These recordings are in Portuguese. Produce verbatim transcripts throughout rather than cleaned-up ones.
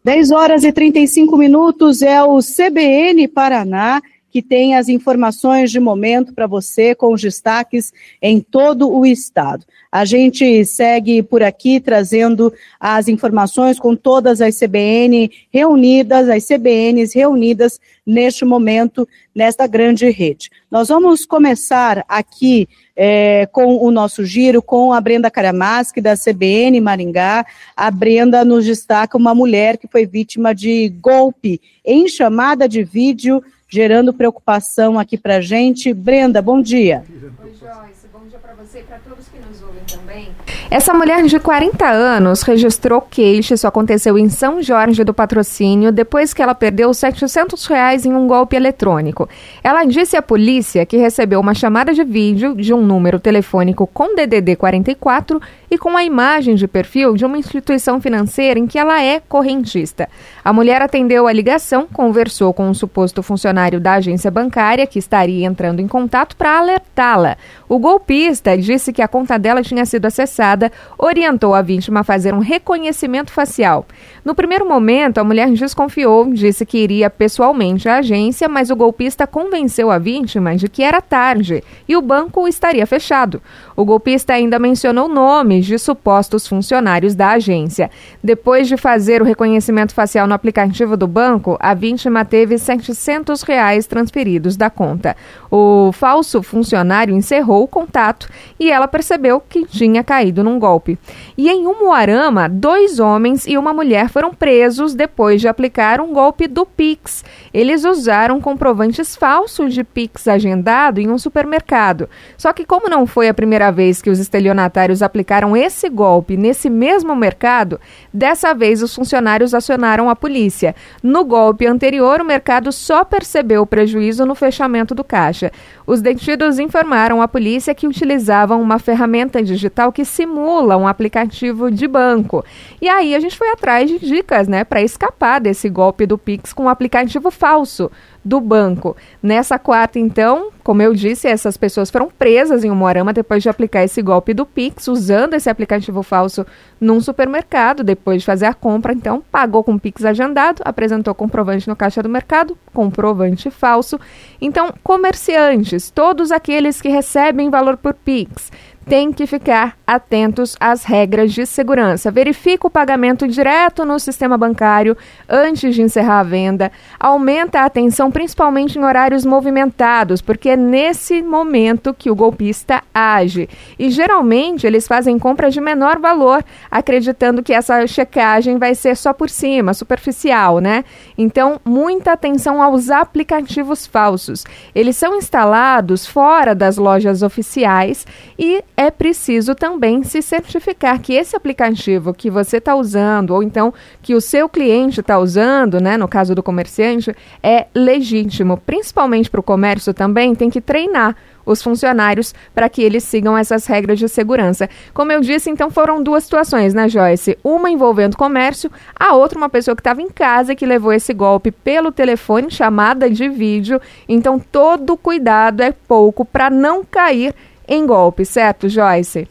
dez horas e trinta e cinco minutos é o C B N Paraná, que tem as informações de momento para você, com os destaques em todo o estado. A gente segue por aqui trazendo as informações com todas as C B N reunidas, as C B Ns reunidas neste momento, nesta grande rede. Nós vamos começar aqui é, com o nosso giro, com a Brenda Karamaschi, da C B N Maringá. A Brenda nos destaca uma mulher que foi vítima de golpe em chamada de vídeo, gerando preocupação aqui pra gente. Brenda, bom dia. Oi, Joyce, bom dia para você e para todos que nos ouvem também. Essa mulher de quarenta anos registrou queixa, isso aconteceu em São Jorge do Patrocínio, depois que ela perdeu setecentos reais em um golpe eletrônico. Ela disse à polícia que recebeu uma chamada de vídeo de um número telefônico com D D D quarenta e quatro e com a imagem de perfil de uma instituição financeira em que ela é correntista. A mulher atendeu a ligação, conversou com um suposto funcionário da agência bancária que estaria entrando em contato para alertá-la. O golpista disse que a conta dela tinha sido acessada, orientou a vítima a fazer um reconhecimento facial. No primeiro momento, a mulher desconfiou, disse que iria pessoalmente à agência, mas o golpista convenceu a vítima de que era tarde e o banco estaria fechado. O golpista ainda mencionou nomes de supostos funcionários da agência. Depois de fazer o reconhecimento facial no aplicativo do banco, a vítima teve setecentos reais transferidos da conta. O falso funcionário encerrou o contato e ela percebeu que tinha caído num golpe. E em Umuarama, dois homens e uma mulher foram presos depois de aplicar um golpe do Pix. Eles usaram comprovantes falsos de Pix agendado em um supermercado. Só que como não foi a primeira vez que os estelionatários aplicaram esse golpe nesse mesmo mercado, dessa vez os funcionários acionaram a polícia. No golpe anterior, o mercado só percebeu o prejuízo no fechamento do caixa. Os detidos informaram à polícia que utilizavam uma ferramenta digital que simula um aplicativo de banco. E aí a gente foi atrás de dicas, né, para escapar desse golpe do Pix com um aplicativo falso do banco. Nessa quarta, então, como eu disse, essas pessoas foram presas em Umuarama depois de aplicar esse golpe do Pix, usando esse aplicativo falso num supermercado. Depois de fazer a compra, então, pagou com Pix agendado, apresentou comprovante no caixa do mercado, comprovante falso. Então, comerciantes, todos aqueles que recebem valor por Pix, tem que ficar atentos às regras de segurança. Verifica o pagamento direto no sistema bancário antes de encerrar a venda. Aumenta a atenção, principalmente em horários movimentados, porque é nesse momento que o golpista age. E geralmente eles fazem compras de menor valor, acreditando que essa checagem vai ser só por cima, superficial, né? Então, muita atenção aos aplicativos falsos. Eles são instalados fora das lojas oficiais e é preciso também se certificar que esse aplicativo que você está usando, ou então que o seu cliente está usando, né, no caso do comerciante, é legítimo. Principalmente para o comércio também, tem que treinar os funcionários para que eles sigam essas regras de segurança. Como eu disse, então foram duas situações, né, Joyce? Uma envolvendo comércio, a outra uma pessoa que estava em casa e que levou esse golpe pelo telefone, chamada de vídeo. Então todo cuidado é pouco para não cair em golpe, certo, Joyce?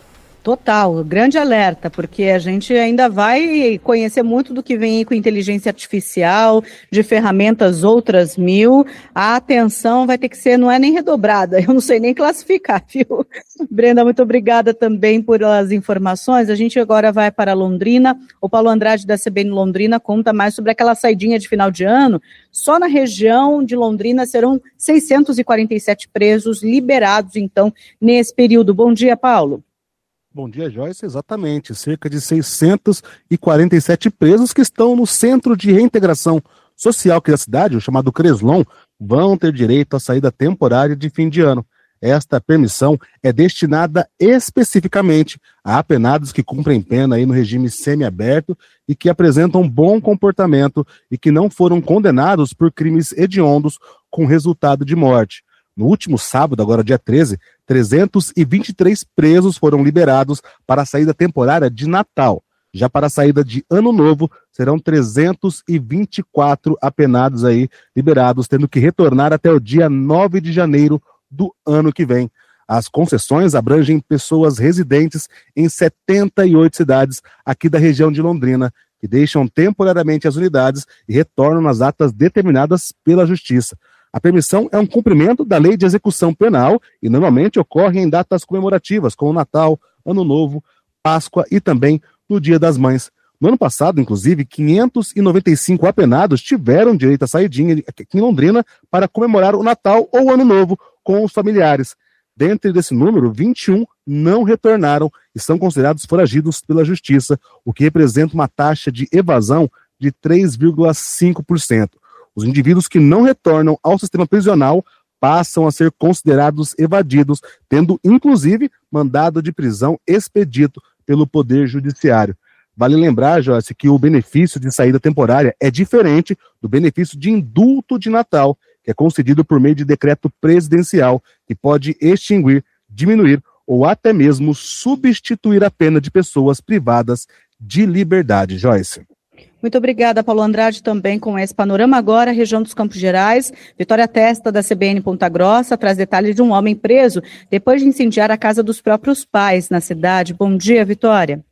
Total, grande alerta, porque a gente ainda vai conhecer muito do que vem aí com inteligência artificial, de ferramentas outras mil. A atenção vai ter que ser, não é nem redobrada, eu não sei nem classificar, viu? Brenda, muito obrigada também por as informações. A gente agora vai para Londrina. O Paulo Andrade, da C B N Londrina, conta mais sobre aquela saidinha de final de ano. Só na região de Londrina serão seiscentos e quarenta e sete presos liberados, então, nesse período. Bom dia, Paulo. Bom dia, Joyce. Exatamente. Cerca de seiscentos e quarenta e sete presos que estão no Centro de Reintegração Social aqui da cidade, o chamado Creslon, vão ter direito à saída temporária de fim de ano. Esta permissão é destinada especificamente a apenados que cumprem pena aí no regime semiaberto e que apresentam bom comportamento e que não foram condenados por crimes hediondos com resultado de morte. No último sábado, agora dia treze, trezentos e vinte e três presos foram liberados para a saída temporária de Natal. Já para a saída de Ano Novo, serão trezentos e vinte e quatro apenados aí liberados, tendo que retornar até o dia nove de janeiro do ano que vem. As concessões abrangem pessoas residentes em setenta e oito cidades aqui da região de Londrina. que deixam temporariamente as unidades e retornam nas datas determinadas pela Justiça. A permissão é um cumprimento da lei de execução penal e normalmente ocorre em datas comemorativas, como Natal, Ano Novo, Páscoa e também no Dia das Mães. No ano passado, inclusive, quinhentos e noventa e cinco apenados tiveram direito à saidinha aqui em Londrina para comemorar o Natal ou o Ano Novo com os familiares. Dentre desse número, vinte e um não retornaram e são considerados foragidos pela Justiça, o que representa uma taxa de evasão de três vírgula cinco por cento. Os indivíduos que não retornam ao sistema prisional passam a ser considerados evadidos, tendo inclusive mandado de prisão expedito pelo Poder Judiciário. Vale lembrar, Joyce, que o benefício de saída temporária é diferente do benefício de indulto de Natal, que é concedido por meio de decreto presidencial, que pode extinguir, diminuir ou até mesmo substituir a pena de pessoas privadas de liberdade. Joyce. Muito obrigada, Paulo Andrade, também com esse panorama. Agora, região dos Campos Gerais. Vitória Testa, da C B N Ponta Grossa, traz detalhes de um homem preso depois de incendiar a casa dos próprios pais na cidade. Bom dia, Vitória.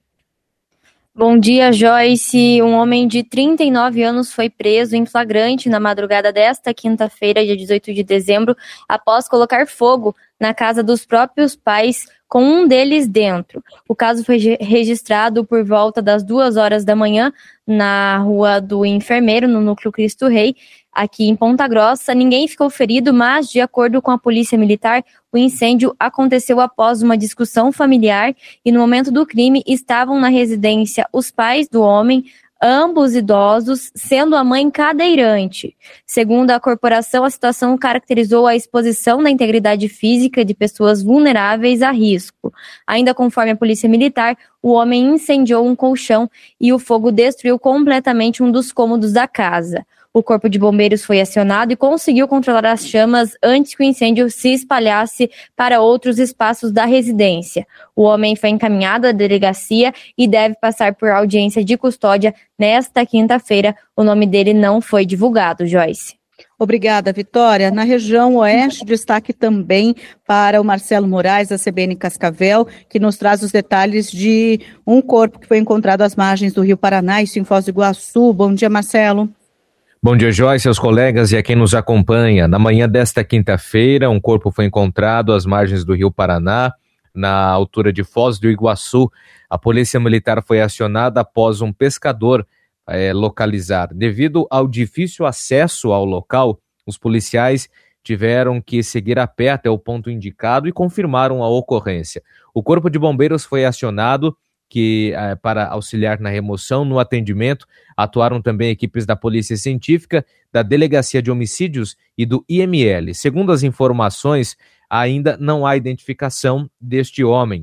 Bom dia, Joyce. Um homem de trinta e nove anos foi preso em flagrante na madrugada desta quinta-feira, dia dezoito de dezembro, após colocar fogo na casa dos próprios pais, com um deles dentro. O caso foi registrado por volta das duas horas da manhã na Rua do Enfermeiro, no Núcleo Cristo Rei, aqui em Ponta Grossa. Ninguém ficou ferido, mas, de acordo com a Polícia Militar, o incêndio aconteceu após uma discussão familiar e, no momento do crime, estavam na residência os pais do homem, ambos idosos, sendo a mãe cadeirante. Segundo a corporação, a situação caracterizou a exposição da integridade física de pessoas vulneráveis a risco. Ainda conforme a Polícia Militar, o homem incendiou um colchão e o fogo destruiu completamente um dos cômodos da casa. O Corpo de Bombeiros foi acionado e conseguiu controlar as chamas antes que o incêndio se espalhasse para outros espaços da residência. O homem foi encaminhado à delegacia e deve passar por audiência de custódia nesta quinta-feira. O nome dele não foi divulgado, Joyce. Obrigada, Vitória. Na região oeste, destaque também para o Marcelo Moraes, da C B N Cascavel, que nos traz os detalhes de um corpo que foi encontrado às margens do Rio Paraná, isso em Foz do Iguaçu. Bom dia, Marcelo. Bom dia, Joyce, aos colegas e a quem nos acompanha. Na manhã desta quinta-feira, um corpo foi encontrado às margens do Rio Paraná, na altura de Foz do Iguaçu. A Polícia Militar foi acionada após um pescador é, localizar. Devido ao difícil acesso ao local, os policiais tiveram que seguir a pé até o ponto indicado e confirmaram a ocorrência. O Corpo de Bombeiros foi acionado que, eh, para auxiliar na remoção. No atendimento, atuaram também equipes da Polícia Científica, da Delegacia de Homicídios e do I M L. Segundo as informações, ainda não há identificação deste homem.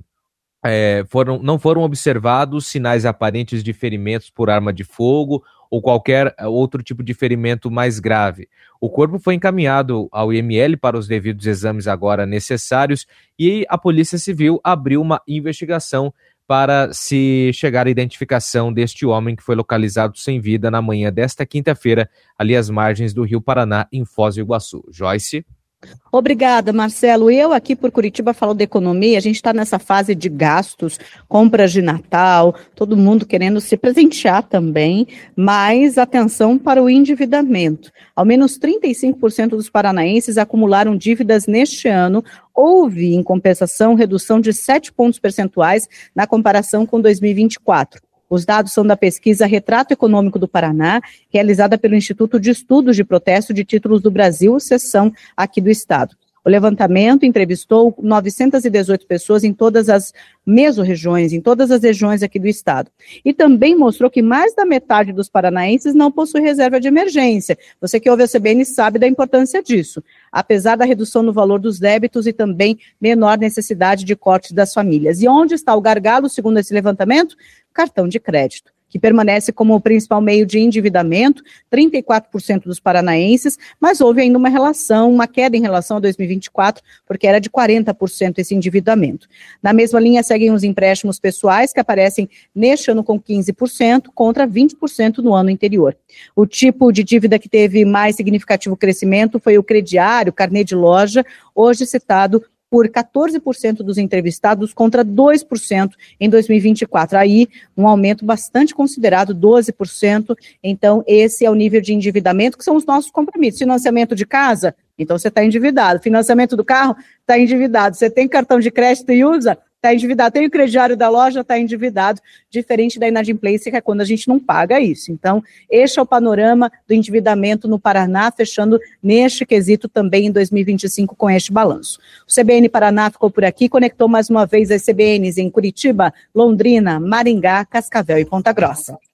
É, foram, não foram observados sinais aparentes de ferimentos por arma de fogo ou qualquer outro tipo de ferimento mais grave. O corpo foi encaminhado ao I M L para os devidos exames agora necessários e a Polícia Civil abriu uma investigação para se chegar à identificação deste homem que foi localizado sem vida na manhã desta quinta-feira, ali às margens do Rio Paraná, em Foz do Iguaçu. Joyce? Obrigada, Marcelo. Eu aqui por Curitiba falo de economia, a gente está nessa fase de gastos, compras de Natal, todo mundo querendo se presentear também, mas atenção para o endividamento. Ao menos trinta e cinco por cento dos paranaenses acumularam dívidas neste ano. Houve, em compensação, redução de sete pontos percentuais na comparação com dois mil e vinte e quatro. Os dados são da pesquisa Retrato Econômico do Paraná, realizada pelo Instituto de Estudos de Protesto de Títulos do Brasil, seção aqui do estado. O levantamento entrevistou novecentas e dezoito pessoas em todas as mesorregiões, em todas as regiões aqui do estado. E também mostrou que mais da metade dos paranaenses não possui reserva de emergência. Você que ouve a C B N sabe da importância disso. Apesar da redução no valor dos débitos e também menor necessidade de corte das famílias. E onde está o gargalo, segundo esse levantamento? Cartão de crédito, que permanece como o principal meio de endividamento, trinta e quatro por cento dos paranaenses, mas houve ainda uma relação, uma queda em relação a dois mil e vinte e quatro, porque era de quarenta por cento esse endividamento. Na mesma linha seguem os empréstimos pessoais, que aparecem neste ano com quinze por cento, contra vinte por cento no ano anterior. O tipo de dívida que teve mais significativo crescimento foi o crediário, carnê de loja, hoje citado por quatorze por cento dos entrevistados contra dois por cento em dois mil e vinte e quatro. Aí, um aumento bastante considerado, doze por cento. Então, esse é o nível de endividamento, que são os nossos compromissos. Financiamento de casa, então você está endividado. Financiamento do carro, está endividado. Você tem cartão de crédito e usa, está endividado. Tem o crediário da loja, está endividado. Diferente da inadimplência, que é quando a gente não paga isso. Então, este é o panorama do endividamento no Paraná, fechando neste quesito também em dois mil e vinte e cinco com este balanço. O C B N Paraná ficou por aqui, conectou mais uma vez as C B Ns em Curitiba, Londrina, Maringá, Cascavel e Ponta Grossa.